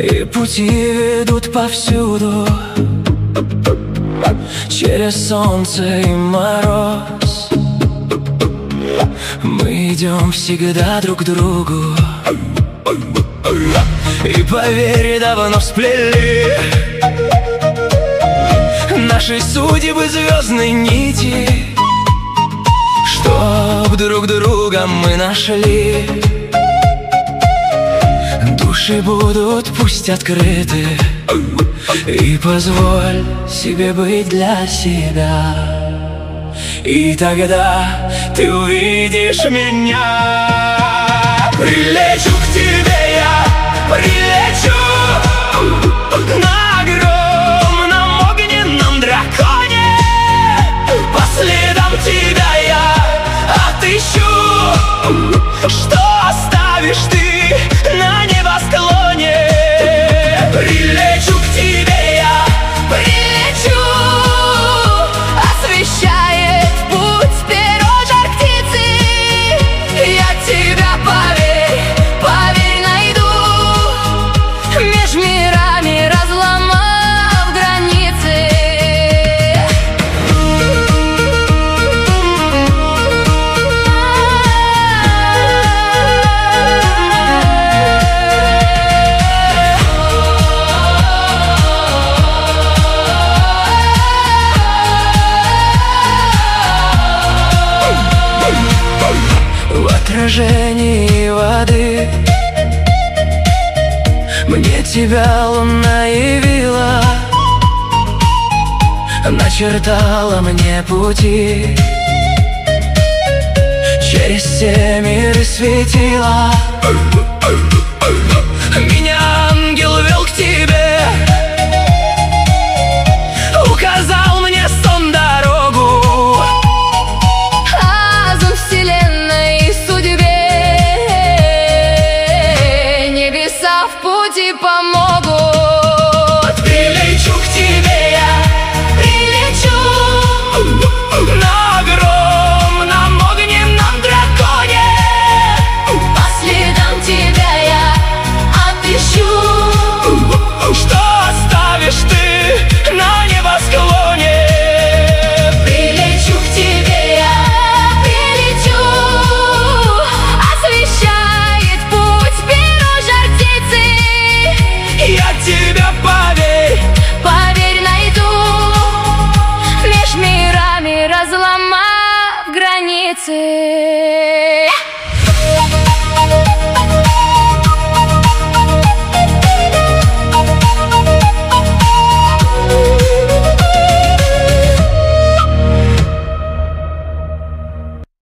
И пути ведут повсюду, через солнце и мороз. Мы идем всегда друг к другу, и поверь, давно сплели наши судьбы звездной нити, чтоб друг друга мы нашли. Души будут пусть открыты, и позволь себе быть для себя. И тогда ты увидишь меня. Прилечу к тебе я, прилечу на огромном огненном драконе. По следам тебя я отыщу, что оставишь ты на небосклоне. Прилечу к тебе я, прилечу, освещает путь вперед жар птицы. Я тебя, поверь, поверь, найду, меж мирами разломав границы. В отражении воды мне тебя луна явила, начертала мне пути, через все миры светила. Меня ангел вел к тебе, указал мне сон дорогу. Азм вселенной и судьбе небеса в пути помогут.